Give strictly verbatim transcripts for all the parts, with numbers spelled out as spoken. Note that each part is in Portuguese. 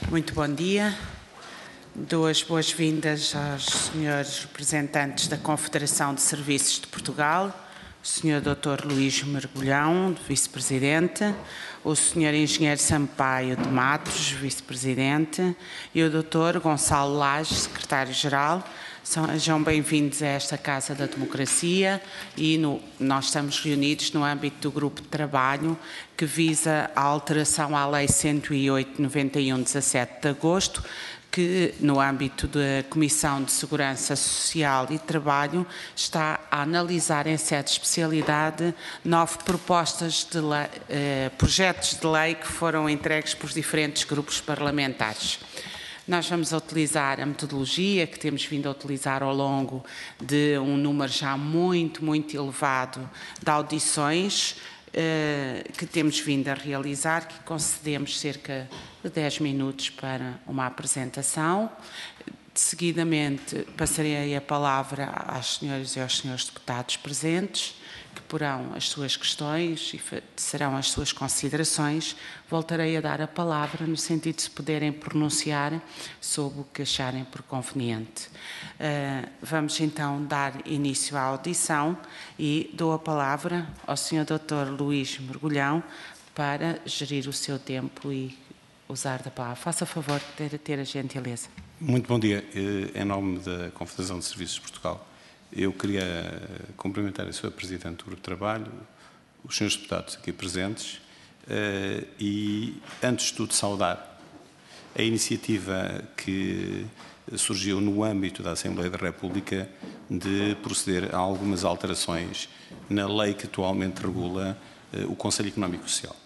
Muito bom dia. Dou as boas-vindas aos senhores representantes da Confederação de Serviços de Portugal, o senhor doutor Luís Mergulhão, vice-presidente, o senhor engenheiro Sampaio de Matos, vice-presidente, e o doutor Gonçalo Lage, secretário-geral. Sejam bem-vindos a esta Casa da Democracia e no, nós estamos reunidos no âmbito do grupo de trabalho que visa a alteração à Lei cento e oito, noventa e um, dezassete de agosto, que no âmbito da Comissão de Segurança Social e Trabalho está a analisar em sede de especialidade nove propostas de lei, eh, projetos de lei que foram entregues por diferentes grupos parlamentares. Nós vamos utilizar a metodologia que temos vindo a utilizar ao longo de um número já muito, muito elevado de audições eh, que temos vindo a realizar, que concedemos cerca de dez minutos para uma apresentação. Seguidamente, passarei a palavra às senhoras e aos senhores deputados presentes, que porão as suas questões e serão as suas considerações. Voltarei a dar a palavra no sentido de se poderem pronunciar sobre o que acharem por conveniente. Uh, vamos então dar início à audição e dou a palavra ao senhor doutor Luís Mergulhão para gerir o seu tempo e usar da palavra. Faça favor de ter a gentileza. Muito bom dia. Em nome da Confederação de Serviços de Portugal, eu queria cumprimentar a senhora Presidente do Grupo de Trabalho, os senhores deputados aqui presentes e, antes de tudo, saudar a iniciativa que surgiu no âmbito da Assembleia da República de proceder a algumas alterações na lei que atualmente regula o Conselho Económico e Social.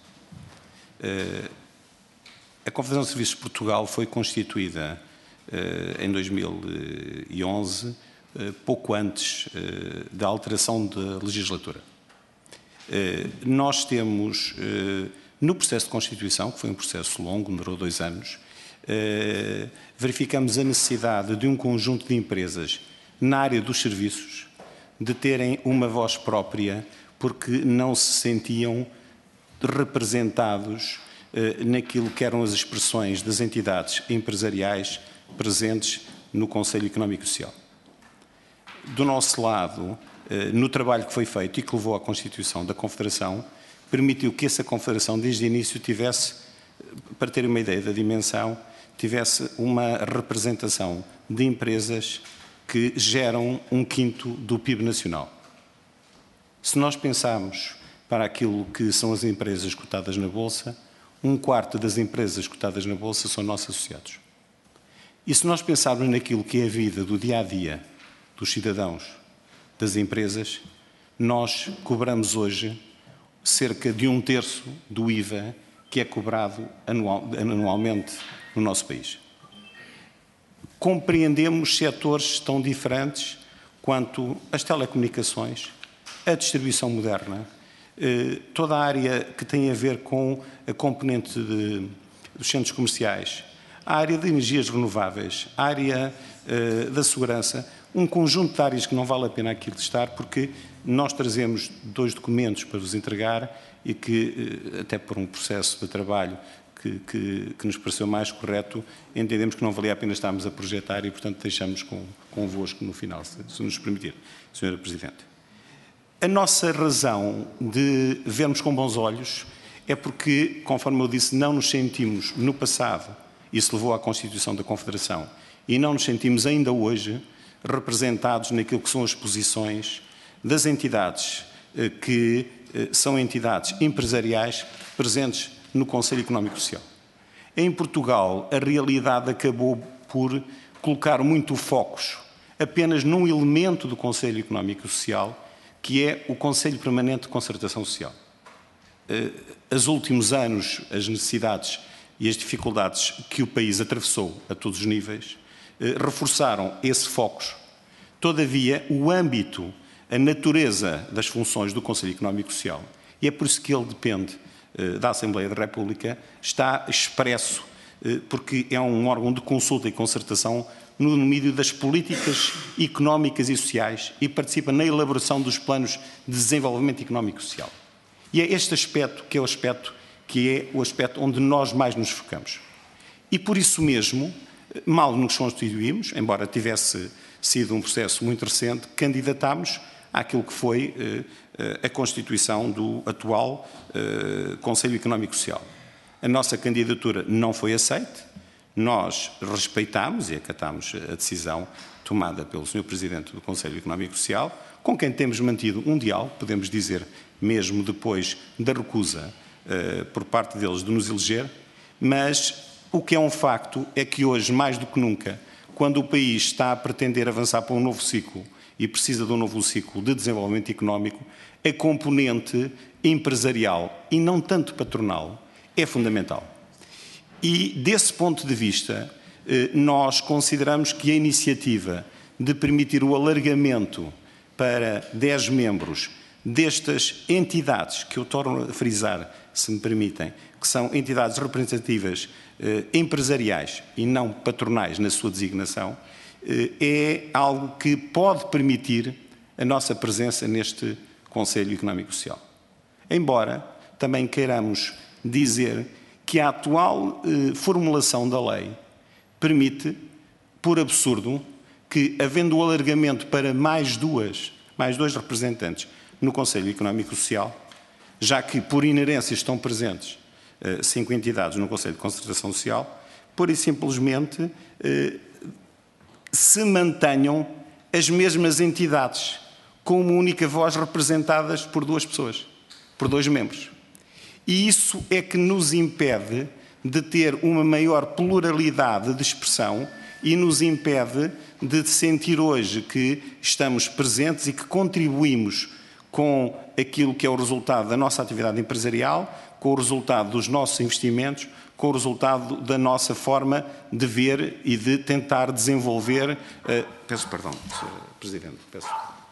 A Confederação de Serviços de Portugal foi constituída em dois mil e onze, pouco antes da alteração da legislatura. Nós temos, no processo de constituição, que foi um processo longo, demorou dois anos, verificamos a necessidade de um conjunto de empresas na área dos serviços de terem uma voz própria, porque não se sentiam representados naquilo que eram as expressões das entidades empresariais presentes no Conselho Económico e Social. Do nosso lado, no trabalho que foi feito e que levou à constituição da Confederação, permitiu que essa Confederação, desde o início, tivesse, para ter uma ideia da dimensão, tivesse uma representação de empresas que geram um quinto do P I B nacional. Se nós pensarmos para aquilo que são as empresas cotadas na Bolsa, um quarto das empresas cotadas na Bolsa são nossos associados. E se nós pensarmos naquilo que é a vida do dia-a-dia dos cidadãos, das empresas, nós cobramos hoje cerca de um terço do I V A que é cobrado anual, anualmente no nosso país. Compreendemos setores tão diferentes quanto as telecomunicações, a distribuição moderna, toda a área que tem a ver com a componente de, dos centros comerciais, a área de energias renováveis, a área uh, da segurança, um conjunto de áreas que não vale a pena aqui listar, porque nós trazemos dois documentos para vos entregar e que, uh, até por um processo de trabalho que, que, que nos pareceu mais correto, entendemos que não valia a pena estarmos a projetar e, portanto, deixamos com, convosco no final, se, se nos permitir, senhora Presidente. A nossa razão de vermos com bons olhos é porque, conforme eu disse, não nos sentimos no passado, isso levou à constituição da Confederação, e não nos sentimos ainda hoje representados naquilo que são as posições das entidades que são entidades empresariais presentes no Conselho Económico e Social. Em Portugal, a realidade acabou por colocar muito focos apenas num elemento do Conselho Económico e Social, que é o Conselho Permanente de Concertação Social. Os últimos anos, as necessidades e as dificuldades que o país atravessou a todos os níveis reforçaram esse foco. Todavia, o âmbito, a natureza das funções do Conselho Económico e Social, e é por isso que ele depende da Assembleia da República, está expresso, porque é um órgão de consulta e concertação no domínio das políticas económicas e sociais e participa na elaboração dos planos de desenvolvimento económico e social. E é este aspecto que é o aspecto que é o aspecto onde nós mais nos focamos. E por isso mesmo, mal nos constituímos, embora tivesse sido um processo muito recente, candidatámos àquilo que foi eh, a constituição do atual eh, Conselho Económico e Social. A nossa candidatura não foi aceita, nós respeitámos e acatámos a decisão tomada pelo senhor Presidente do Conselho Económico e Social, com quem temos mantido um diálogo, podemos dizer, mesmo depois da recusa eh, por parte deles de nos eleger, mas o que é um facto é que hoje, mais do que nunca, quando o país está a pretender avançar para um novo ciclo e precisa de um novo ciclo de desenvolvimento económico, a componente empresarial e não tanto patronal é fundamental. E, desse ponto de vista, nós consideramos que a iniciativa de permitir o alargamento para dez membros destas entidades, que eu torno a frisar, se me permitem, que são entidades representativas eh, empresariais e não patronais na sua designação, eh, é algo que pode permitir a nossa presença neste Conselho Económico e Social. Embora também queiramos dizer que a atual eh, formulação da lei permite, por absurdo, que, havendo o alargamento para mais duas, mais dois representantes no Conselho Económico e Social, já que, por inerência, estão presentes eh, cinco entidades no Conselho de Concertação Social, pura e simplesmente eh, se mantenham as mesmas entidades, com uma única voz representadas por duas pessoas, por dois membros. E isso é que nos impede de ter uma maior pluralidade de expressão e nos impede de sentir hoje que estamos presentes e que contribuímos com aquilo que é o resultado da nossa atividade empresarial, com o resultado dos nossos investimentos, com o resultado da nossa forma de ver e de tentar desenvolver... Uh, peço perdão, senhor Presidente. Peço.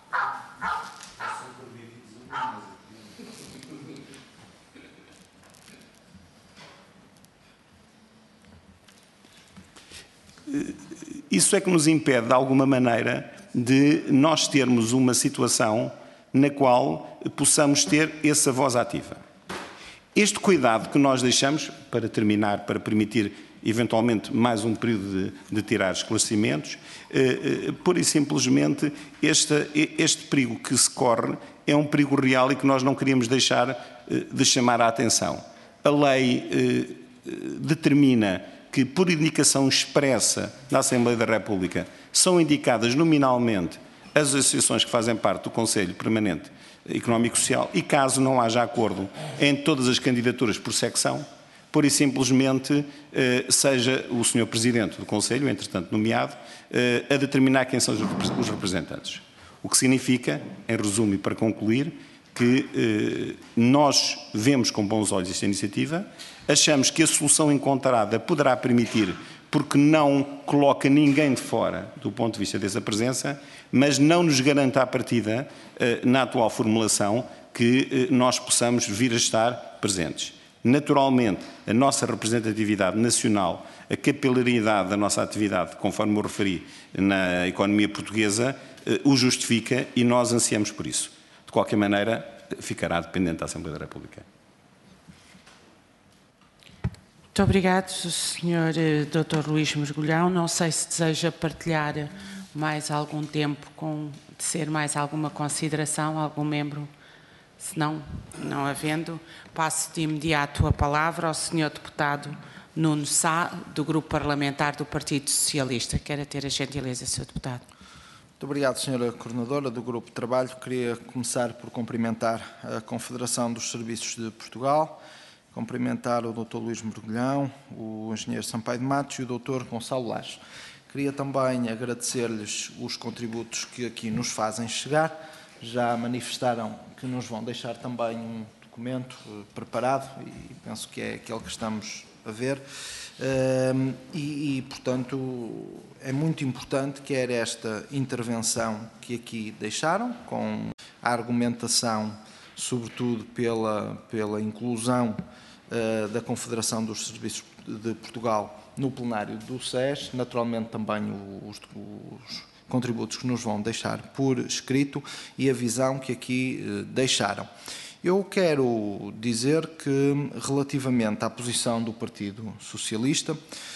Isso é que nos impede, de alguma maneira, de nós termos uma situação na qual possamos ter essa voz ativa. Este cuidado que nós deixamos, para terminar, para permitir eventualmente mais um período de, de tirar esclarecimentos, eh, eh, pura e simplesmente este, este perigo que se corre é um perigo real e que nós não queríamos deixar eh, de chamar a atenção. A lei eh, determina que, por indicação expressa da Assembleia da República, são indicadas nominalmente as associações que fazem parte do Conselho Permanente Económico e Social e, caso não haja acordo em todas as candidaturas por secção, por e simplesmente eh, seja o senhor Presidente do Conselho, entretanto nomeado, eh, a determinar quem são os representantes. O que significa, em resumo e para concluir, que eh, nós vemos com bons olhos esta iniciativa, achamos que a solução encontrada poderá permitir, porque não coloca ninguém de fora do ponto de vista dessa presença, mas não nos garante à partida, eh, na atual formulação, que eh, nós possamos vir a estar presentes. Naturalmente, a nossa representatividade nacional, a capilaridade da nossa atividade, conforme eu referi na economia portuguesa, eh, o justifica e nós ansiamos por isso. De qualquer maneira, ficará dependente da Assembleia da República. Muito obrigado, senhor doutor Luís Mergulhão. Não sei se deseja partilhar mais algum tempo, com de ser mais alguma consideração, algum membro. Se não, não havendo, passo de imediato a palavra ao senhor deputado Nuno Sá, do Grupo Parlamentar do Partido Socialista. Quero ter a gentileza, senhor deputado. Muito obrigado, senhora Coordenadora do Grupo de Trabalho. Queria começar por cumprimentar a Confederação dos Serviços de Portugal, cumprimentar o doutor Luís Mergulhão, o engenheiro Sampaio de Matos e o doutor Gonçalo Lages. Queria também agradecer-lhes os contributos que aqui nos fazem chegar. Já manifestaram que nos vão deixar também um documento preparado e penso que é aquele que estamos a ver. Um, e, e, portanto, é muito importante quer esta intervenção que aqui deixaram, com a argumentação, sobretudo pela, pela inclusão uh, da Confederação dos Serviços de Portugal no plenário do S E S, naturalmente também os, os contributos que nos vão deixar por escrito e a visão que aqui uh, deixaram. Eu quero dizer que, relativamente à posição do Partido Socialista,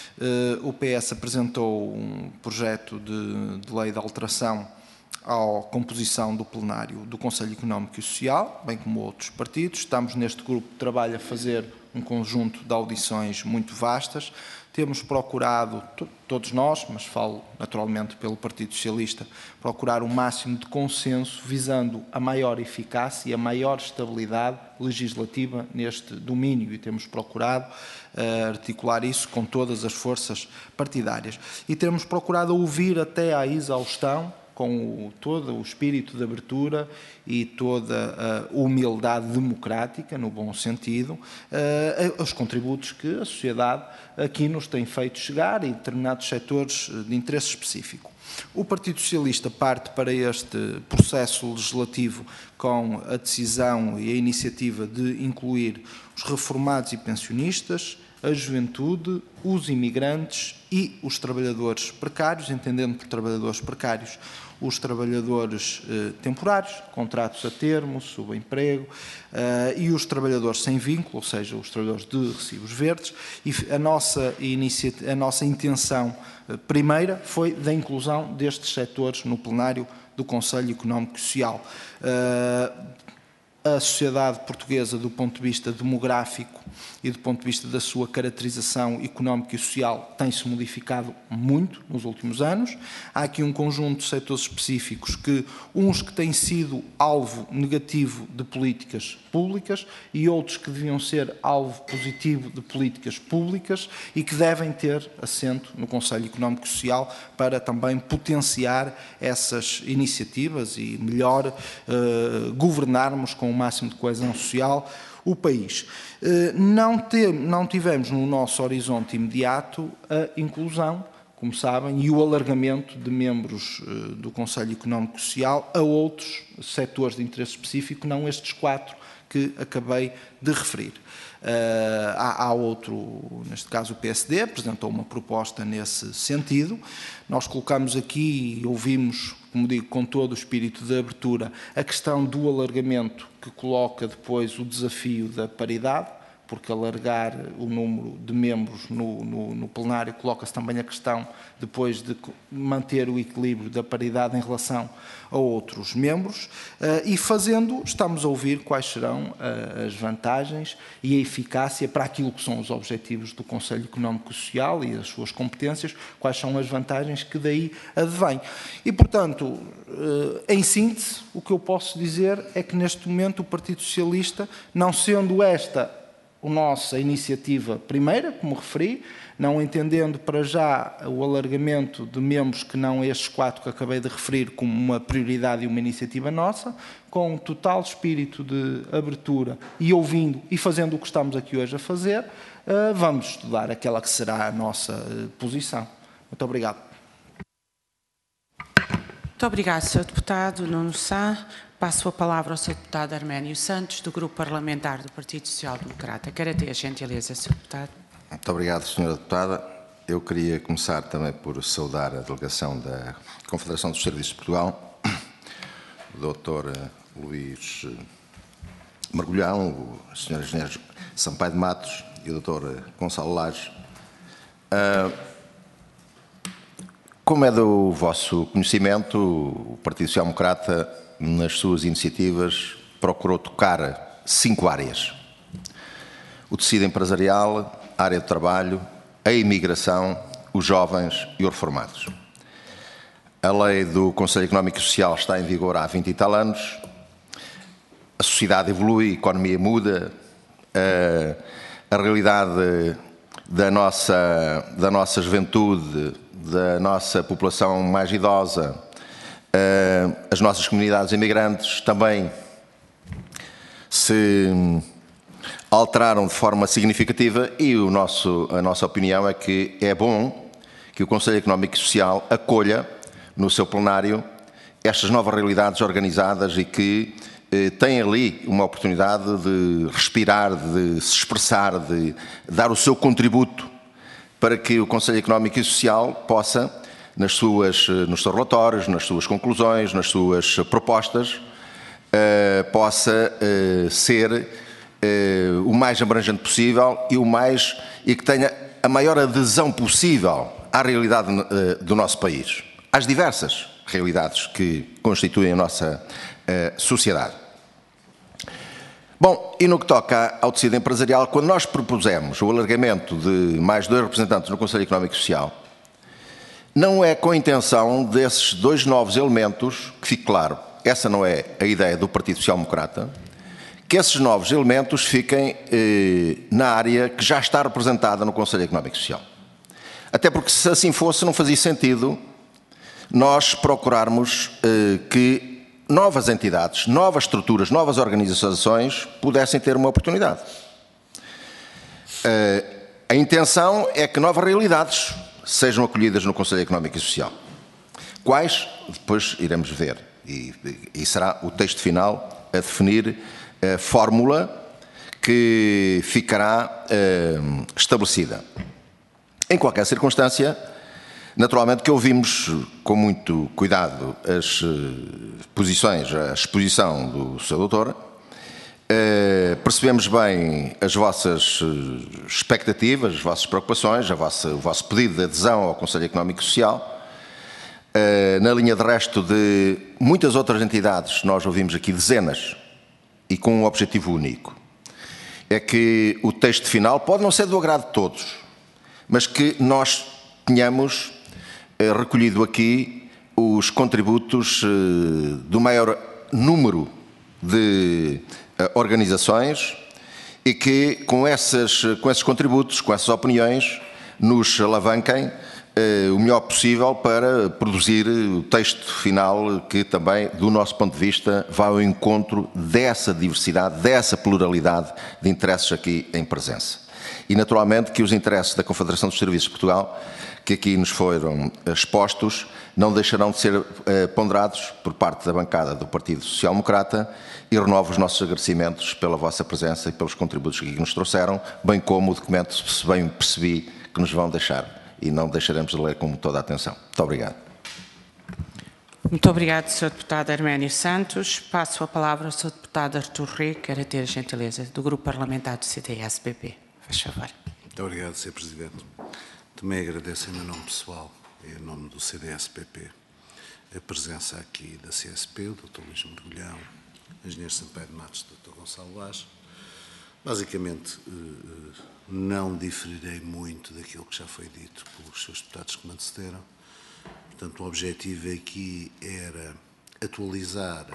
o P S apresentou um projeto de, de lei de alteração à composição do plenário do Conselho Económico e Social, bem como outros partidos. Estamos neste grupo de trabalho a fazer um conjunto de audições muito vastas. Temos procurado, todos nós, mas falo naturalmente pelo Partido Socialista, procurar o máximo de consenso visando a maior eficácia e a maior estabilidade legislativa neste domínio, e temos procurado uh, articular isso com todas as forças partidárias. E temos procurado ouvir até à exaustão, com o, todo o espírito de abertura e toda a humildade democrática, no bom sentido, uh, os contributos que a sociedade aqui nos tem feito chegar em determinados setores de interesse específico. O Partido Socialista parte para este processo legislativo com a decisão e a iniciativa de incluir os reformados e pensionistas, a juventude, os imigrantes e os trabalhadores precários, entendendo por trabalhadores precários os trabalhadores eh, temporários, contratos a termo, subemprego, eh, e os trabalhadores sem vínculo, ou seja, os trabalhadores de recibos verdes, e a nossa, iniciativa, a nossa intenção eh, primeira foi da inclusão destes setores no plenário do Conselho Económico e Social. Eh, A sociedade portuguesa, do ponto de vista demográfico e do ponto de vista da sua caracterização económica e social, tem-se modificado muito nos últimos anos. Há aqui um conjunto de setores específicos, que uns que têm sido alvo negativo de políticas públicas e outros que deviam ser alvo positivo de políticas públicas e que devem ter assento no Conselho Económico e Social para também potenciar essas iniciativas e melhor uh, governarmos com o máximo de coesão social o país. Não, te, não tivemos no nosso horizonte imediato a inclusão, como sabem, e o alargamento de membros do Conselho Económico e Social a outros setores de interesse específico, não estes quatro que acabei de referir. Uh, há, há outro, neste caso o P S D, apresentou uma proposta nesse sentido. Nós colocamos aqui e ouvimos, como digo, com todo o espírito de abertura, a questão do alargamento, que coloca depois o desafio da paridade, porque alargar o número de membros no, no, no plenário coloca-se também a questão depois de manter o equilíbrio da paridade em relação a outros membros, e fazendo, estamos a ouvir quais serão as vantagens e a eficácia para aquilo que são os objetivos do Conselho Económico e Social e as suas competências, quais são as vantagens que daí advêm. E, portanto, em síntese, o que eu posso dizer é que neste momento o Partido Socialista, não sendo esta a nossa iniciativa primeira, como referi, não entendendo para já o alargamento de membros que não estes quatro que acabei de referir como uma prioridade e uma iniciativa nossa, com total espírito de abertura e ouvindo e fazendo o que estamos aqui hoje a fazer, vamos estudar aquela que será a nossa posição. Muito obrigado. Muito obrigado, senhor Deputado Nuno Sá. Passo a palavra ao senhor Deputado Arménio Santos, do Grupo Parlamentar do Partido Social Democrata. Quero ter a gentileza, senhor Deputado. Muito obrigado, senhora Deputada. Eu queria começar também por saudar a delegação da Confederação dos Serviços de Portugal, o doutor Luís Mergulhão, o senhor Engenheiro Sampaio de Matos e o doutor Gonçalo Lages. Como é do vosso conhecimento, o Partido Social Democrata, nas suas iniciativas, procurou tocar cinco áreas: o tecido empresarial, a área de trabalho, a imigração, os jovens e os reformados. A lei do Conselho Económico e Social está em vigor há vinte e tal anos, a sociedade evolui, a economia muda, a, a realidade da nossa, da nossa juventude, da nossa população mais idosa, as nossas comunidades imigrantes também se alteraram de forma significativa e o nosso, a nossa opinião é que é bom que o Conselho Económico e Social acolha no seu plenário estas novas realidades organizadas e que eh, tem ali uma oportunidade de respirar, de se expressar, de dar o seu contributo para que o Conselho Económico e Social possa, nas suas, nos seus relatórios, nas suas conclusões, nas suas propostas, uh, possa uh, ser uh, o mais abrangente possível e, o mais, e que tenha a maior adesão possível à realidade uh, do nosso país, às diversas realidades que constituem a nossa uh, sociedade. Bom, e no que toca ao tecido empresarial, quando nós propusemos o alargamento de mais dois representantes no Conselho Económico e Social, não é com a intenção desses dois novos elementos, que fique claro, essa não é a ideia do Partido Social Democrata, que esses novos elementos fiquem eh, na área que já está representada no Conselho Económico e Social. Até porque, se assim fosse, não fazia sentido nós procurarmos eh, que novas entidades, novas estruturas, novas organizações pudessem ter uma oportunidade. Uh, a intenção é que novas realidades sejam acolhidas no Conselho Económico e Social. Quais? Depois iremos ver. E, e será o texto final a definir a fórmula que ficará uh, estabelecida. Em qualquer circunstância, naturalmente que ouvimos com muito cuidado as posições, a exposição do seu doutor, eh, percebemos bem as vossas expectativas, as vossas preocupações, a vossa, o vosso pedido de adesão ao Conselho Económico e Social. Eh, na linha de resto de muitas outras entidades, nós ouvimos aqui dezenas e com um objetivo único. É que o texto final pode não ser do agrado de todos, mas que nós tenhamos recolhido aqui os contributos do maior número de organizações e que com, essas, com esses contributos, com essas opiniões, nos alavanquem o melhor possível para produzir o texto final que também, do nosso ponto de vista, vá ao encontro dessa diversidade, dessa pluralidade de interesses aqui em presença. E, naturalmente, que os interesses da Confederação dos Serviços de Portugal, que aqui nos foram expostos, não deixarão de ser eh, ponderados por parte da bancada do Partido Social Democrata e renovo os nossos agradecimentos pela vossa presença e pelos contributos que aqui nos trouxeram, bem como o documento, se bem percebi, que nos vão deixar e não deixaremos de ler com toda a atenção. Muito obrigado. Muito obrigado, senhor Deputado Arménio Santos. Passo a palavra ao senhor Deputado Artur Rui, que era ter a gentileza, do Grupo Parlamentar do C D S P P. Faz favor. Muito obrigado, senhor Presidente. Também agradeço em meu nome pessoal e em nome do C D S P P a presença aqui da C S P, o doutor Luís Mergulhão, o engenheiro Sampaio de Matos, o doutor Gonçalo Vaz. Basicamente, não diferirei muito daquilo que já foi dito pelos seus deputados que me antecederam. Portanto, o objetivo aqui era atualizar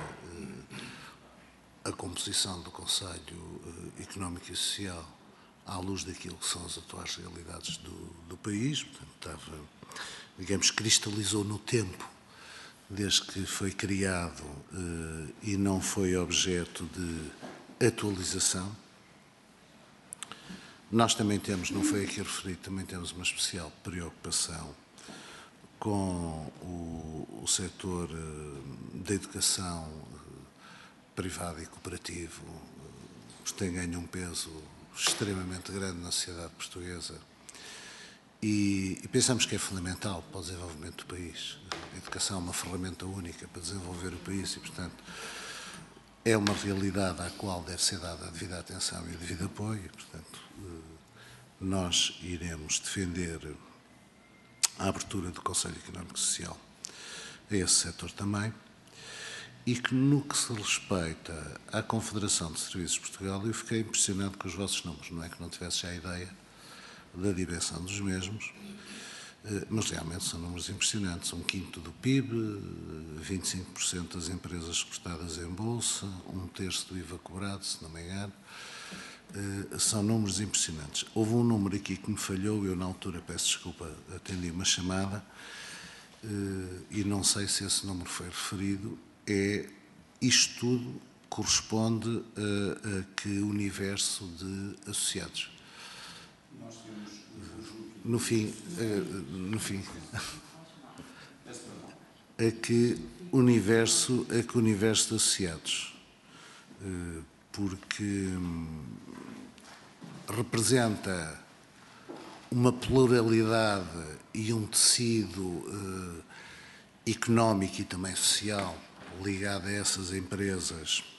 a composição do Conselho Económico e Social à luz daquilo que são as atuais realidades do, do país. Portanto, estava, digamos, cristalizou no tempo, desde que foi criado eh, e não foi objeto de atualização. Nós também temos, não foi aqui referido, também temos uma especial preocupação com o, o setor eh, da educação eh, privado e cooperativo, eh, que tem ganho um peso extremamente grande na sociedade portuguesa e, e pensamos que é fundamental para o desenvolvimento do país. A educação é uma ferramenta única para desenvolver o país e, portanto, é uma realidade à qual deve ser dada a devida atenção e o devido apoio. E, portanto, nós iremos defender a abertura do Conselho Económico e Social a esse setor também. E que, no que se respeita à Confederação de Serviços de Portugal, eu fiquei impressionado com os vossos números. Não é que não tivesse já a ideia da dimensão dos mesmos, mas realmente são números impressionantes. Um quinto do P I B, vinte e cinco por cento das empresas cotadas em bolsa, um terço do I V A cobrado, se não me engano. São números impressionantes. Houve um número aqui que me falhou, eu na altura, peço desculpa, atendi uma chamada, e não sei se esse número foi referido. É, isto tudo corresponde a, a que universo de associados? Nós temos, no fim, no fim, a que universo, a que universo de associados? Porque representa uma pluralidade e um tecido económico e também social ligado a essas empresas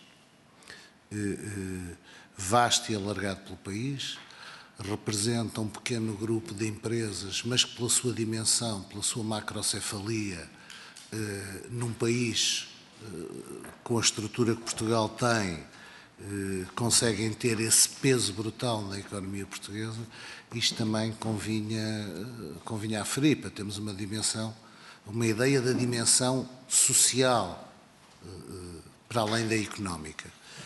vasto e alargado pelo país, representa um pequeno grupo de empresas, mas que pela sua dimensão, pela sua macrocefalia, num país com a estrutura que Portugal tem, conseguem ter esse peso brutal na economia portuguesa. Isto também convinha, convinha aferir, para termos uma dimensão, uma ideia da dimensão social, para além da económica.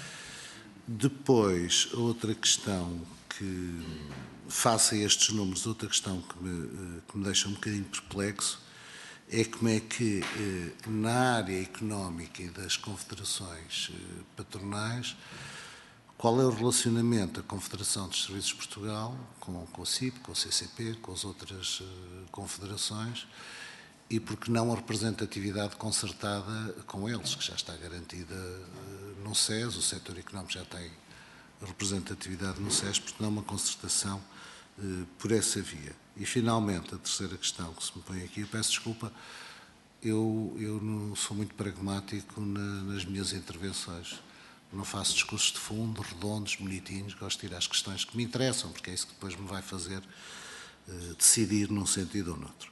Depois, outra questão que, face a estes números, outra questão que me, que me deixa um bocadinho perplexo, é como é que, na área económica e das confederações patronais, qual é o relacionamento da Confederação dos Serviços de Portugal com, com o C I P, com o C C P, com as outras confederações, e porque não a representatividade concertada com eles, que já está garantida no S E S, o setor económico já tem representatividade no S E S, porque não uma concertação por essa via. E, finalmente, a terceira questão que se me põe aqui, eu peço desculpa, eu, eu não sou muito pragmático na, nas minhas intervenções. Não faço discursos de fundo, redondos, bonitinhos, gosto de ir às questões que me interessam, porque é isso que depois me vai fazer uh, decidir num sentido ou noutro.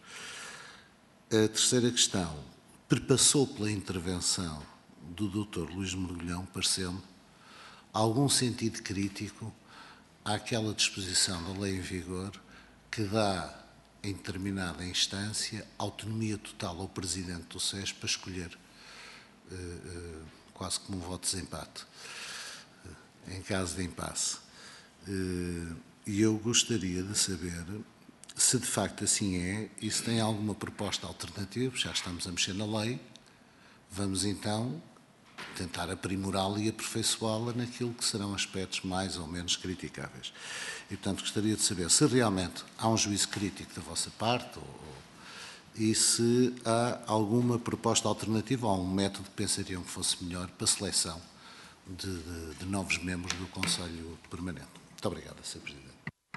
A terceira questão, perpassou pela intervenção do doutor Luís Mergulhão, pareceu-me, algum sentido crítico àquela disposição da lei em vigor que dá, em determinada instância, autonomia total ao Presidente do S E S para escolher, uh, uh, quase como um voto de desempate, uh, em caso de impasse. Uh, e eu gostaria de saber se de facto assim é e se tem alguma proposta alternativa. Já estamos a mexer na lei, vamos então tentar aprimorá-la e aperfeiçoá-la naquilo que serão aspectos mais ou menos criticáveis. E, portanto, gostaria de saber se realmente há um juízo crítico da vossa parte ou, e se há alguma proposta alternativa ou um método que pensariam que fosse melhor para a seleção de, de, de novos membros do Conselho Permanente. Muito obrigado, senhor Presidente.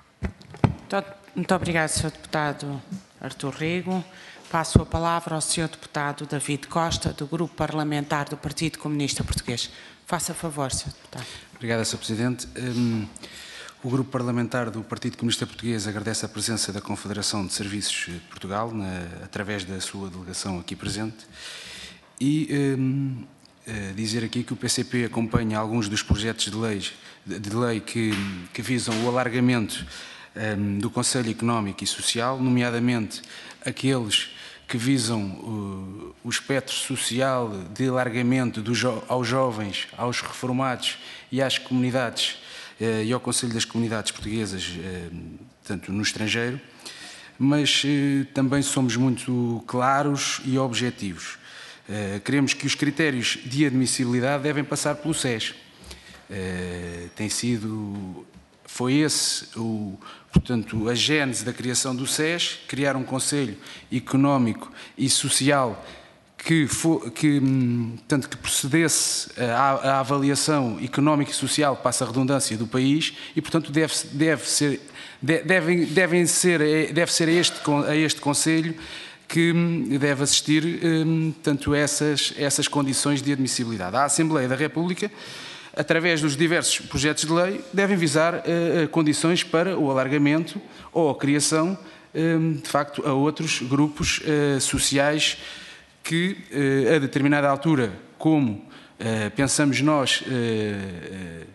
Muito obrigado, senhor Deputado Artur Rego. Passo a palavra ao senhor Deputado David Costa, do Grupo Parlamentar do Partido Comunista Português. Faça favor, senhor Deputado. Obrigado, senhor Presidente. Um, o Grupo Parlamentar do Partido Comunista Português agradece a presença da Confederação de Serviços de Portugal, na, através da sua delegação aqui presente, e um, uh, dizer aqui que o P C P acompanha alguns dos projetos de, leis, de, de lei que, que visam o alargamento um, do Conselho Económico e Social, nomeadamente aqueles que visam uh, o espectro social de alargamento do jo aos jovens, aos reformados e às comunidades uh, e ao Conselho das Comunidades Portuguesas, uh, tanto no estrangeiro, mas uh, também somos muito claros e objetivos. Uh, queremos que os critérios de admissibilidade devem passar pelo S E S. Uh, tem sido... Foi esse, o, portanto, a gênese da criação do S E S, criar um Conselho Económico e Social que, for, que, tanto que procedesse à, à avaliação económica e social, passa a redundância, do país, e, portanto, deve, deve, ser, deve, devem ser, deve ser a este, a este Conselho que deve assistir, tanto a essas, essas condições de admissibilidade. A Assembleia da República, através dos diversos projetos de lei, devem visar uh, condições para o alargamento ou a criação, um, de facto, a outros grupos uh, sociais que, uh, a determinada altura, como uh, pensamos nós, uh, uh,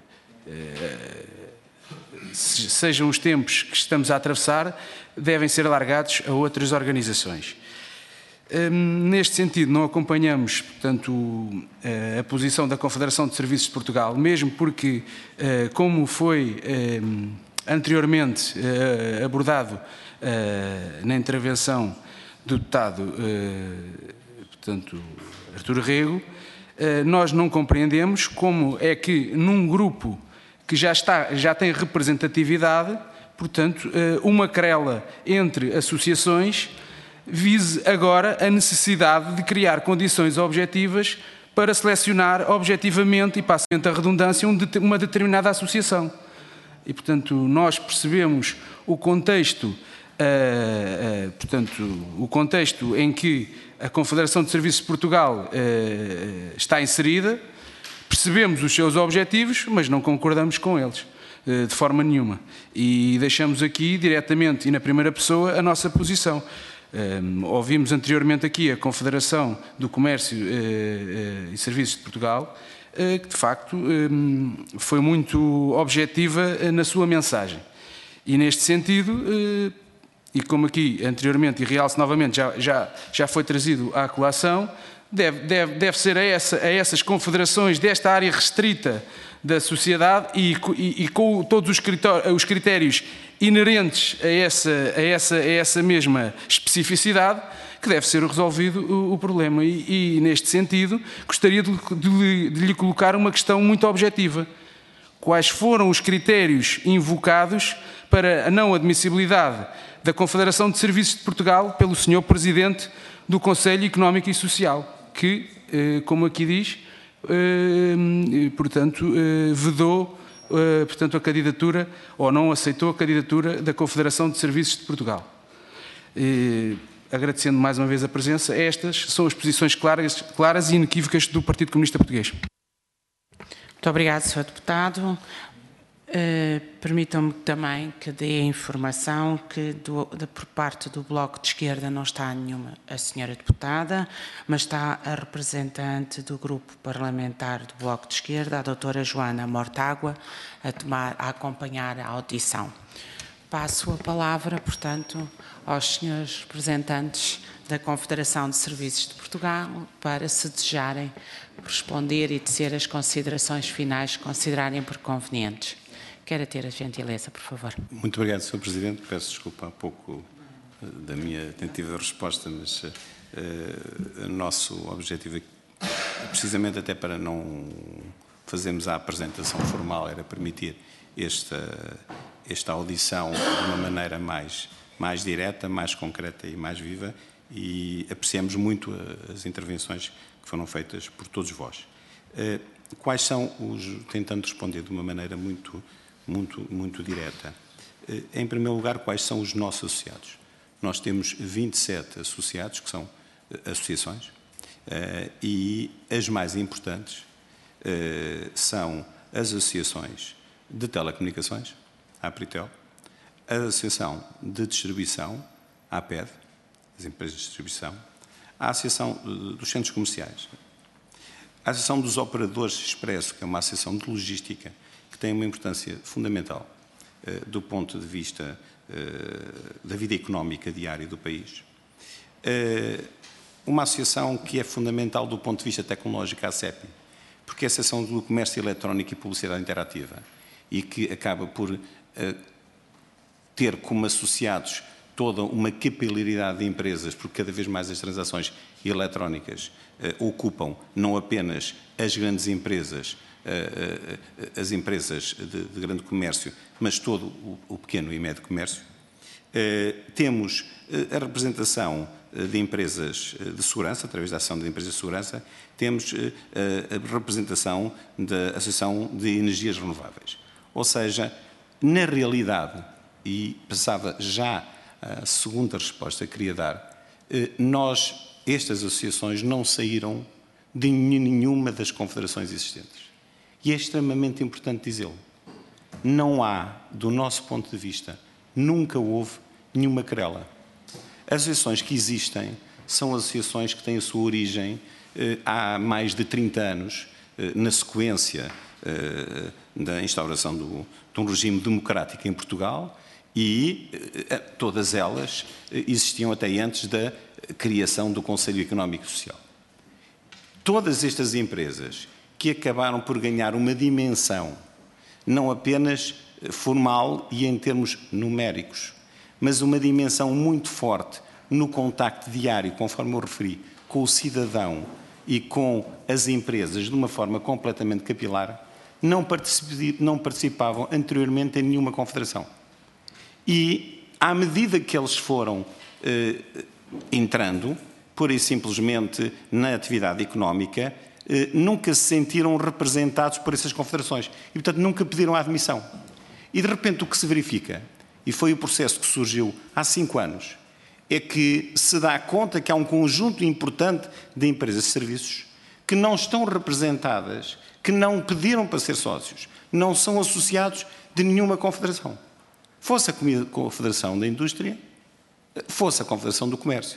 uh, sejam os tempos que estamos a atravessar, devem ser alargados a outras organizações. Neste sentido, não acompanhamos, portanto, a posição da Confederação de Serviços de Portugal, mesmo porque, como foi anteriormente abordado na intervenção do deputado, portanto, Artur Rego, nós não compreendemos como é que num grupo que já, está, já tem representatividade, portanto, uma querela entre associações vise agora a necessidade de criar condições objetivas para selecionar objetivamente, e passa a redundância, uma determinada associação. E, portanto, nós percebemos o contexto, uh, uh, portanto, o contexto em que a Confederação de Serviços de Portugal uh, está inserida, percebemos os seus objetivos, mas não concordamos com eles, de forma nenhuma. E deixamos aqui, diretamente e na primeira pessoa, a nossa posição. Um, ouvimos anteriormente aqui a Confederação do Comércio uh, uh, e Serviços de Portugal, uh, que de facto um, foi muito objetiva uh, na sua mensagem. E neste sentido, uh, e como aqui anteriormente, e realço novamente, já, já, já foi trazido à colação, deve, deve, deve ser a, essa, a essas confederações desta área restrita da sociedade e, e, e com todos os critérios, os critérios inerentes a essa, a, essa, a essa mesma especificidade que deve ser resolvido o, o problema. E, e, neste sentido, gostaria de, de, de lhe colocar uma questão muito objetiva. Quais foram os critérios invocados para a não admissibilidade da Confederação de Serviços de Portugal pelo senhor Presidente do Conselho Económico e Social, que, como aqui diz, portanto, vedou portanto, a candidatura, ou não aceitou a candidatura da Confederação de Serviços de Portugal. Agradecendo mais uma vez a presença, estas são as posições claras, claras e inequívocas do Partido Comunista Português. Muito obrigado, senhor Deputado. Uh, Permitam-me também que dê a informação que do, de, por parte do Bloco de Esquerda não está nenhuma a senhora Deputada, mas está a representante do Grupo Parlamentar do Bloco de Esquerda, a doutora Joana Mortágua, a, tomar, a acompanhar a audição. Passo a palavra, portanto, aos senhores representantes da Confederação de Serviços de Portugal para, se desejarem, responder e tecer as considerações finais que considerarem por convenientes. Quero ter a gentileza, por favor. Muito obrigado, senhor Presidente. Peço desculpa há pouco uh, da minha tentativa de resposta, mas uh, o nosso objetivo, é, precisamente até para não fazermos a apresentação formal, era permitir esta, esta audição de uma maneira mais, mais direta, mais concreta e mais viva, e apreciamos muito as intervenções que foram feitas por todos vós. Uh, quais são os... Tentando responder de uma maneira muito... Muito, muito direta. Em primeiro lugar, quais são os nossos associados? Nós temos vinte e sete associados, que são associações, e as mais importantes são as associações de telecomunicações, a Apritel, a Associação de Distribuição, a APED, as empresas de distribuição, a Associação dos Centros Comerciais, a Associação dos Operadores Expresso, que é uma associação de logística, que tem uma importância fundamental uh, do ponto de vista uh, da vida económica diária do país. Uh, uma associação que é fundamental do ponto de vista tecnológico, a ACEPI, porque é a Associação do Comércio Eletrónico e Publicidade Interativa, e que acaba por uh, ter como associados toda uma capilaridade de empresas, porque cada vez mais as transações eletrónicas uh, ocupam não apenas as grandes empresas, as empresas de, de grande comércio, mas todo o, o pequeno e médio comércio. Temos a representação de empresas de segurança, através da ação de empresas de segurança, temos a representação da Associação de Energias Renováveis. Ou seja, na realidade, e passava já a segunda resposta que queria dar, nós, estas associações, não saíram de nenhuma das confederações existentes. E é extremamente importante dizê-lo. Não há, do nosso ponto de vista, nunca houve nenhuma querela. As associações que existem são associações que têm a sua origem eh, há mais de trinta anos, eh, na sequência eh, da instauração do, de um regime democrático em Portugal, e eh, todas elas eh, existiam até antes da criação do Conselho Económico e Social. Todas estas empresas que acabaram por ganhar uma dimensão, não apenas formal e em termos numéricos, mas uma dimensão muito forte no contacto diário, conforme eu referi, com o cidadão e com as empresas de uma forma completamente capilar, não participavam anteriormente em nenhuma confederação. E, à medida que eles foram eh, entrando, pura e simplesmente na atividade económica, nunca se sentiram representados por essas confederações e, portanto, nunca pediram a admissão. E, de repente, o que se verifica, e foi o processo que surgiu há cinco anos, é que se dá conta que há um conjunto importante de empresas de serviços que não estão representadas que não pediram para ser sócios, não são associados de nenhuma confederação. Fosse a Confederação da Indústria, fosse a Confederação do Comércio.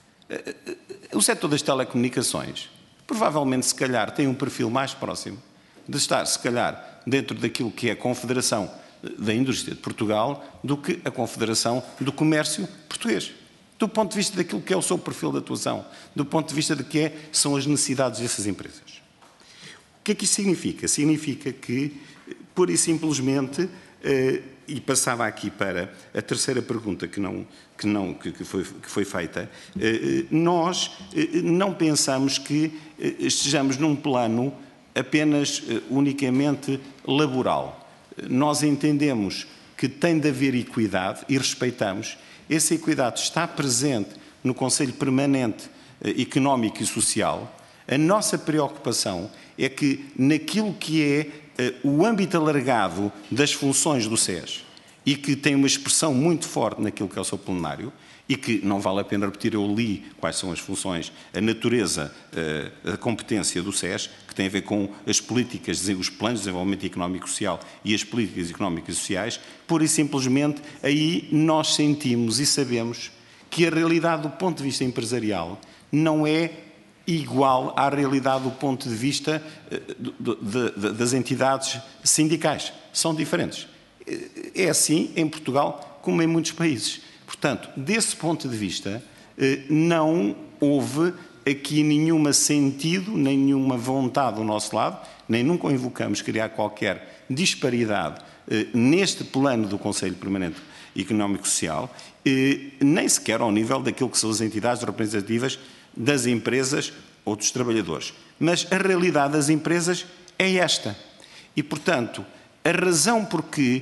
O setor das telecomunicações, provavelmente, se calhar, tem um perfil mais próximo de estar, se calhar, dentro daquilo que é a Confederação da Indústria de Portugal do que a Confederação do Comércio Português. Do ponto de vista daquilo que é o seu perfil de atuação, do ponto de vista de que é, são as necessidades dessas empresas. O que é que isso significa? Significa que, pura e simplesmente, eh, e passava aqui para a terceira pergunta que, não, que, não, que, que, foi, que foi feita, eh, nós eh, não pensamos que eh, estejamos num plano apenas, eh, unicamente laboral. Nós entendemos que tem de haver equidade e respeitamos. Essa equidade está presente no Conselho Permanente eh, Económico e Social. A nossa preocupação é que, naquilo que é eh, o âmbito alargado das funções do S E S, e que tem uma expressão muito forte naquilo que é o seu plenário, e que não vale a pena repetir, eu li quais são as funções, a natureza, a competência do S E S, que tem a ver com as políticas, os planos de desenvolvimento económico e social e as políticas económicas e sociais, pura e simplesmente aí nós sentimos e sabemos que a realidade do ponto de vista empresarial não é igual à realidade do ponto de vista das entidades sindicais. São diferentes. É assim em Portugal como em muitos países. Portanto, desse ponto de vista, não houve aqui nenhum sentido, nem nenhuma vontade do nosso lado, nem nunca invocamos criar qualquer disparidade neste plano do Conselho Permanente Económico e Social, nem sequer ao nível daquilo que são as entidades representativas das empresas ou dos trabalhadores. Mas a realidade das empresas é esta. E, portanto, a razão por que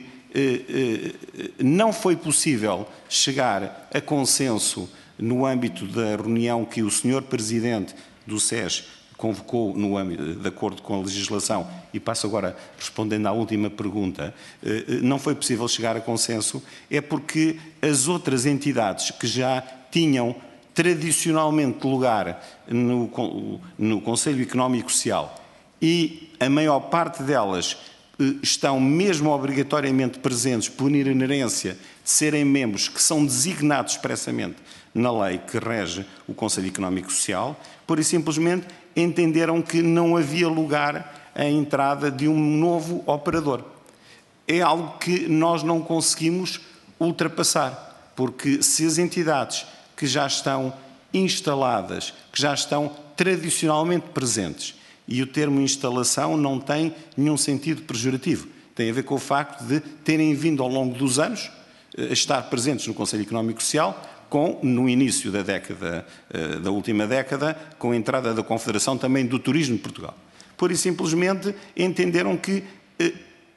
não foi possível chegar a consenso no âmbito da reunião que o senhor Presidente do S E S convocou no âmbito, de acordo com a legislação, e passo agora respondendo à última pergunta, não foi possível chegar a consenso, é porque as outras entidades que já tinham tradicionalmente lugar no, no Conselho Económico e Social, e a maior parte delas estão mesmo obrigatoriamente presentes por inerência de serem membros que são designados expressamente na lei que rege o Conselho Económico e Social, por e simplesmente entenderam que não havia lugar à entrada de um novo operador. É algo que nós não conseguimos ultrapassar, porque se as entidades que já estão instaladas, que já estão tradicionalmente presentes, e o termo instalação não tem nenhum sentido pejorativo. Tem a ver com o facto de terem vindo ao longo dos anos a estar presentes no Conselho Económico e Social, com, no início da década, da última década, com a entrada da Confederação também do Turismo de Portugal. Pura e simplesmente entenderam que eh,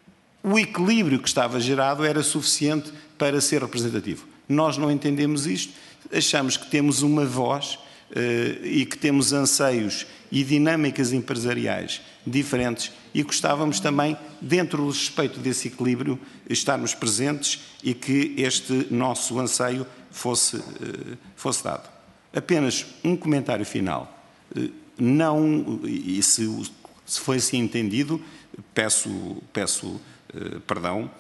o equilíbrio que estava gerado era suficiente para ser representativo. Nós não entendemos isto, achamos que temos uma voz eh, e que temos anseios e dinâmicas empresariais diferentes e gostávamos também, dentro do respeito desse equilíbrio, estarmos presentes e que este nosso anseio fosse, fosse dado. Apenas um comentário final. Não, e se, se foi assim entendido, peço, peço perdão,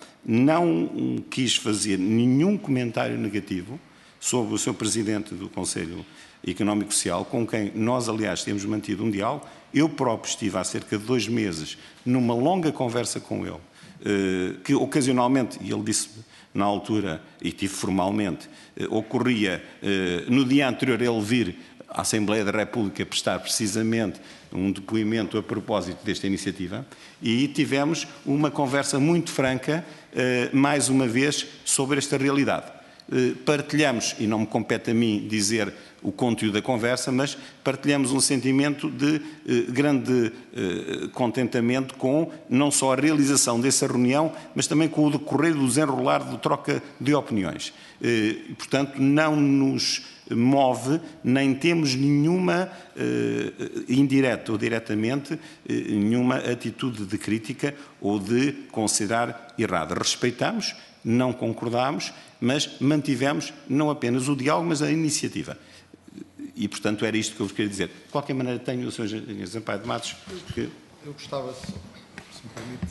não quis fazer nenhum comentário negativo sobre o senhor Presidente do Conselho Económico e Social, com quem nós, aliás, temos mantido um diálogo. Eu próprio estive há cerca de dois meses numa longa conversa com ele, que ocasionalmente, e ele disse na altura, e tive formalmente, ocorria no dia anterior ele vir à Assembleia da República prestar precisamente um depoimento a propósito desta iniciativa, e tivemos uma conversa muito franca, mais uma vez, sobre esta realidade. Partilhamos, e não me compete a mim dizer o conteúdo da conversa, mas partilhamos um sentimento de eh, grande eh, contentamento com não só a realização dessa reunião, mas também com o decorrer do desenrolar de troca de opiniões. Eh, e, portanto, não nos move, nem temos nenhuma, eh, indireta ou diretamente, eh, nenhuma atitude de crítica ou de considerar errada. Respeitamos, não concordamos, mas mantivemos não apenas o diálogo, mas a iniciativa. E, portanto, era isto que eu vos queria dizer. De qualquer maneira, tenho o senhor Engenheiro Sampaio de Matos, que Eu gostava, se me permite,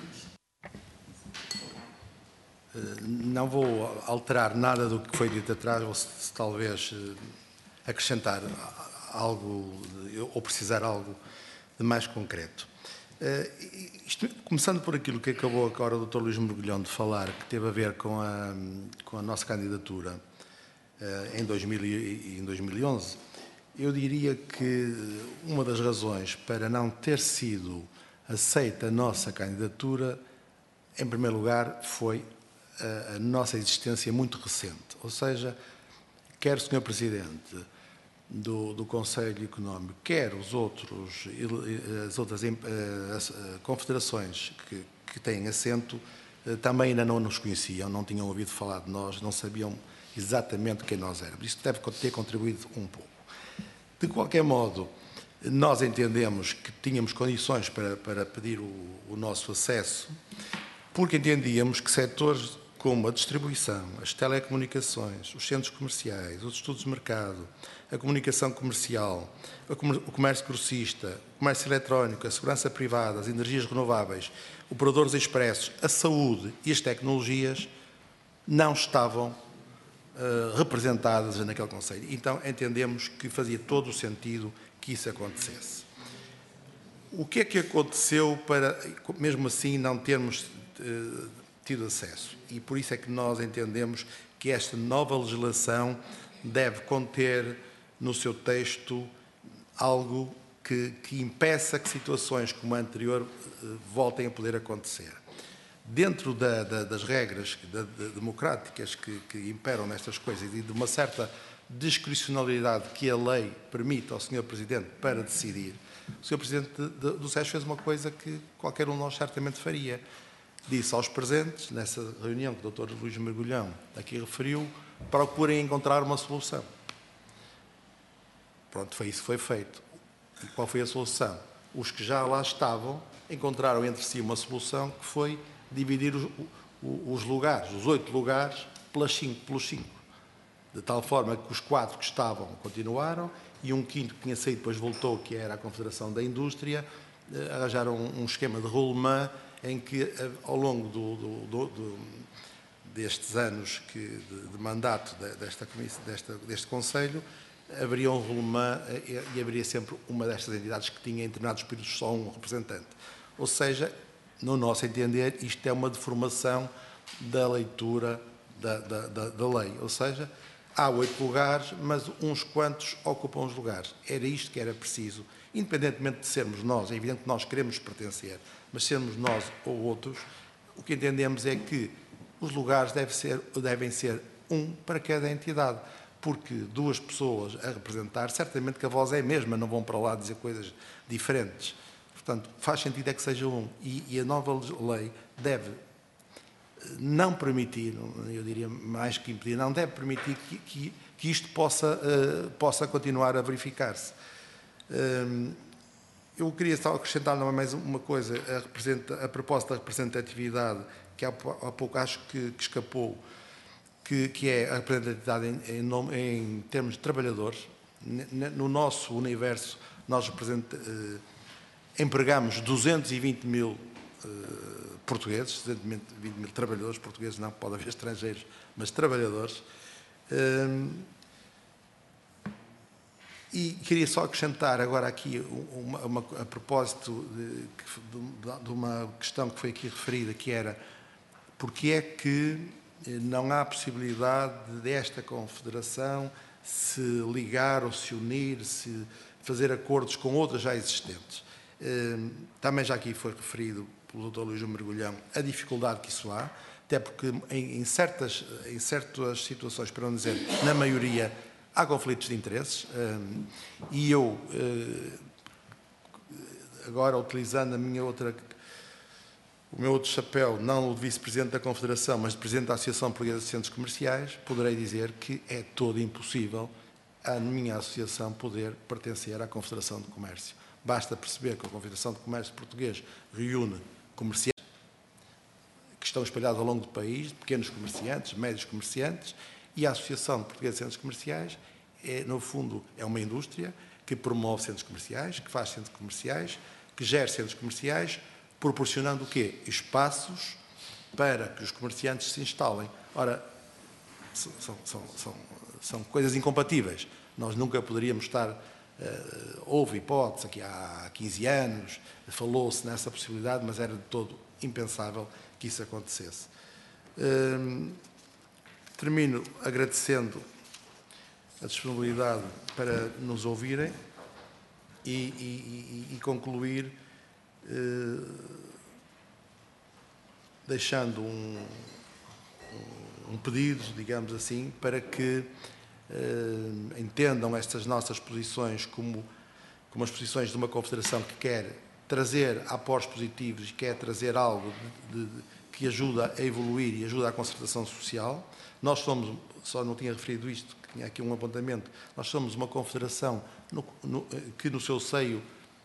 não vou alterar nada do que foi dito atrás, ou se, se talvez acrescentar algo ou precisar algo de mais concreto. Isto, começando por aquilo que acabou agora o doutor Luís Mergulhão de falar, que teve a ver com a, com a nossa candidatura em, dois mil e, em dois mil e onze, eu diria que uma das razões para não ter sido aceita a nossa candidatura, em primeiro lugar, foi a, a nossa existência muito recente. Ou seja, quer o senhor Presidente do, do Conselho Económico, quer os outros, as outras as confederações que, que têm assento, também ainda não nos conheciam, não tinham ouvido falar de nós, não sabiam exatamente quem nós éramos. Isto deve ter contribuído um pouco. De qualquer modo, nós entendemos que tínhamos condições para, para pedir o, o nosso acesso, porque entendíamos que setores como a distribuição, as telecomunicações, os centros comerciais, os estudos de mercado, a comunicação comercial, o comércio grossista, o comércio eletrónico, a segurança privada, as energias renováveis, operadores expressos, a saúde e as tecnologias não estavam uh, representadas naquele Conselho. Então, entendemos que fazia todo o sentido que isso acontecesse. O que é que aconteceu para, mesmo assim, não termos uh, tido acesso? E por isso é que nós entendemos que esta nova legislação deve conter no seu texto algo que, que impeça que situações como a anterior uh, voltem a poder acontecer. Dentro da, da, das regras da, da, democráticas que, que imperam nestas coisas e de uma certa discricionalidade que a lei permite ao senhor Presidente para decidir, o senhor Presidente do S E S fez uma coisa que qualquer um de nós certamente faria. Disse aos presentes, nessa reunião que o doutor Luís Mergulhão aqui referiu, procurem encontrar uma solução. Pronto, foi isso que foi feito. E qual foi a solução? Os que já lá estavam encontraram entre si uma solução que foi dividir os, os lugares, os oito lugares, pelas cinco, pelos cinco. De tal forma que os quatro que estavam continuaram e um quinto que tinha saído depois voltou, que era a Confederação da Indústria, arranjaram um, um esquema de roulement em que, ao longo do, do, do, do, destes anos que, de, de mandato desta, desta, deste Conselho, haveria um roulement e haveria sempre uma destas entidades que tinha, em determinados períodos, só um representante. Ou seja, no nosso entender, isto é uma deformação da leitura da, da, da, da lei. Ou seja, há oito lugares, mas uns quantos ocupam os lugares. Era isto que era preciso. Independentemente de sermos nós, é evidente que nós queremos pertencer, mas sermos nós ou outros, o que entendemos é que os lugares devem ser, devem ser um para cada entidade, porque duas pessoas a representar, certamente que a voz é a mesma, não vão para lá dizer coisas diferentes. Portanto, faz sentido é que seja um. E, e a nova lei deve não permitir, eu diria mais que impedir, não deve permitir que, que, que isto possa, uh, possa continuar a verificar-se. Uh, eu queria só acrescentar mais uma coisa, a, a proposta da representatividade, que há, há pouco acho que, que escapou, que, que é a representatividade em, em, nome, em termos de trabalhadores. No nosso universo, nós uh, empregamos duzentos e vinte mil uh, portugueses, duzentos e vinte mil trabalhadores portugueses, não pode haver estrangeiros, mas trabalhadores. Uh, e queria só acrescentar agora aqui, uma, uma, a propósito de, de, de uma questão que foi aqui referida, que era porque é que não há possibilidade desta confederação se ligar ou se unir, se fazer acordos com outras já existentes. Também já aqui foi referido pelo doutor Luís Mergulhão a dificuldade que isso há, até porque em, em, certas, em certas situações, para não dizer na maioria, há conflitos de interesses, e eu, agora utilizando a minha outra, o meu outro chapéu, não o de vice-presidente da Confederação, mas de presidente da Associação Portuguesa de Centros Comerciais, poderei dizer que é todo impossível a minha associação poder pertencer à Confederação de Comércio. Basta perceber que a Confederação de Comércio Português reúne comerciantes que estão espalhados ao longo do país, pequenos comerciantes, médios comerciantes, e a Associação Portuguesa de Centros Comerciais, é, no fundo, é uma indústria que promove centros comerciais, que faz centros comerciais, que gere centros comerciais, proporcionando o quê? Espaços para que os comerciantes se instalem. Ora, são, são, são, são coisas incompatíveis. Nós nunca poderíamos estar... Uh, houve hipótese aqui há quinze anos, falou-se nessa possibilidade, mas era de todo impensável que isso acontecesse. Uh, termino agradecendo a disponibilidade para nos ouvirem e, e, e concluir uh, deixando um, um pedido, digamos assim, para que Uh, entendam estas nossas posições como, como as posições de uma confederação que quer trazer aportes positivos e quer trazer algo de, de, que ajuda a evoluir e ajuda à concertação social. Nós somos, só não tinha referido isto, que tinha aqui um apontamento, nós somos uma confederação no, no, que no seu seio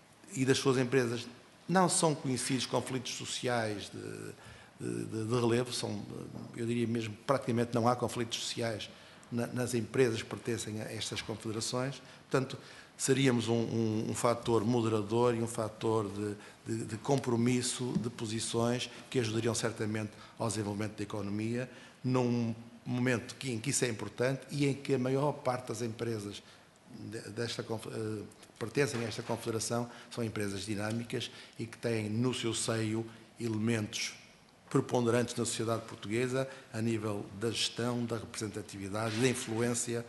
e das suas empresas não são conhecidos conflitos sociais de, de, de relevo, são, eu diria mesmo, praticamente não há conflitos sociais nas empresas que pertencem a estas confederações. Portanto, seríamos um, um, um fator moderador e um fator de, de, de compromisso de posições que ajudariam certamente ao desenvolvimento da economia, num momento em que isso é importante e em que a maior parte das empresas desta, uh, pertencem a esta confederação são empresas dinâmicas e que têm no seu seio elementos preponderantes na sociedade portuguesa a nível da gestão, da representatividade e da influência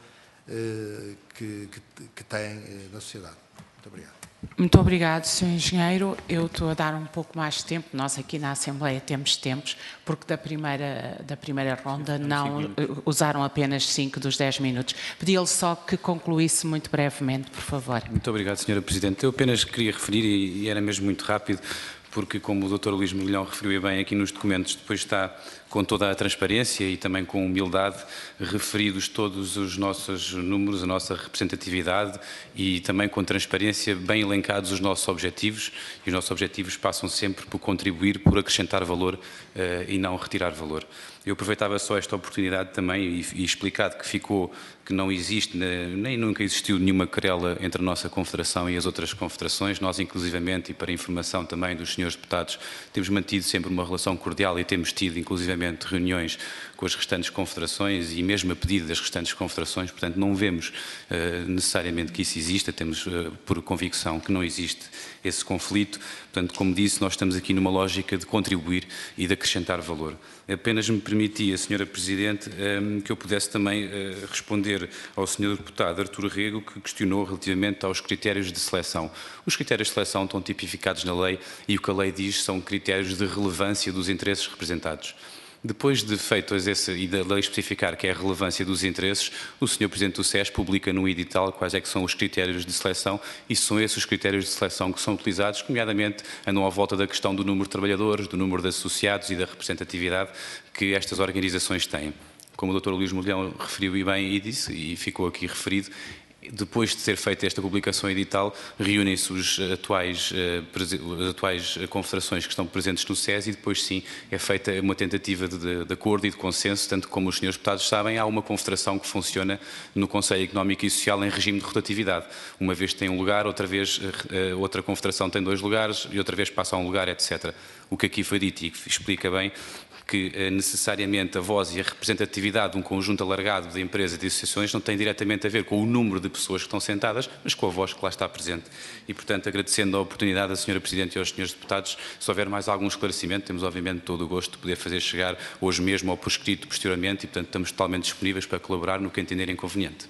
eh, que, que, que têm eh, na sociedade. Muito obrigado. Muito obrigado, senhor Engenheiro. Eu estou a dar um pouco mais de tempo. Nós aqui na Assembleia temos tempos, porque da primeira, da primeira ronda não usaram apenas cinco dos dez minutos. Pedi-lhe só que concluísse muito brevemente, por favor. Muito obrigado, senhora Presidente. Eu apenas queria referir, e era mesmo muito rápido, porque, como o doutor Luís Mergulhão referiu bem aqui nos documentos, depois está com toda a transparência e também com humildade referidos todos os nossos números, a nossa representatividade e também com transparência bem elencados os nossos objetivos, e os nossos objetivos passam sempre por contribuir, por acrescentar valor uh, e não retirar valor. Eu aproveitava só esta oportunidade também e, e explicado que ficou, que não existe, nem nunca existiu nenhuma querela entre a nossa confederação e as outras confederações. Nós, inclusivamente, e para informação também dos senhores deputados, temos mantido sempre uma relação cordial e temos tido, inclusivamente, reuniões com as restantes confederações e mesmo a pedido das restantes confederações. Portanto, não vemos uh, necessariamente que isso exista, temos uh, por convicção que não existe esse conflito. Portanto, como disse, nós estamos aqui numa lógica de contribuir e de acrescentar valor. Apenas me permitia, senhora Presidente, um, que eu pudesse também uh, responder ao senhor deputado Artur Rego, que questionou relativamente aos critérios de seleção. Os critérios de seleção estão tipificados na lei e o que a lei diz são critérios de relevância dos interesses representados. Depois de feitos esse, e da lei especificar que é a relevância dos interesses, o senhor Presidente do S E S publica no edital quais é que são os critérios de seleção e são esses os critérios de seleção que são utilizados, nomeadamente andam à volta da questão do número de trabalhadores, do número de associados e da representatividade que estas organizações têm. Como o doutor Luís Mergulhão referiu e bem e disse, e ficou aqui referido, depois de ser feita esta publicação edital, reúnem-se os atuais, as atuais confederações que estão presentes no S E S e depois sim é feita uma tentativa de, de acordo e de consenso, tanto como os senhores deputados sabem, há uma confederação que funciona no Conselho Económico e Social em regime de rotatividade. Uma vez tem um lugar, outra vez outra confederação tem dois lugares e outra vez passa a um lugar, etcétera. O que aqui foi dito e que explica bem que necessariamente a voz e a representatividade de um conjunto alargado de empresas e de associações não tem diretamente a ver com o número de pessoas que estão sentadas, mas com a voz que lá está presente. E, portanto, agradecendo a oportunidade à senhora Presidente e aos senhores deputados, se houver mais algum esclarecimento, temos obviamente todo o gosto de poder fazer chegar hoje mesmo ou por escrito posteriormente e, portanto, estamos totalmente disponíveis para colaborar no que entenderem conveniente.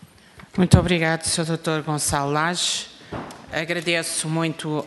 Muito obrigado, senhor doutor Gonçalo Lage. Agradeço muito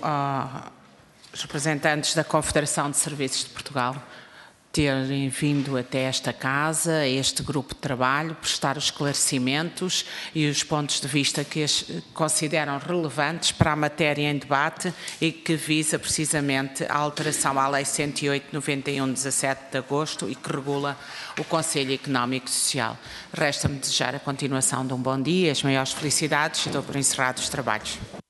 aos representantes da Confederação de Serviços de Portugal terem vindo até esta casa, a este grupo de trabalho, prestar os esclarecimentos e os pontos de vista que consideram relevantes para a matéria em debate e que visa precisamente a alteração à Lei cento e oito barra noventa e um, dezassete de agosto e que regula o Conselho Económico e Social. Resta-me desejar a continuação de um bom dia, as maiores felicidades e dou por encerrados os trabalhos.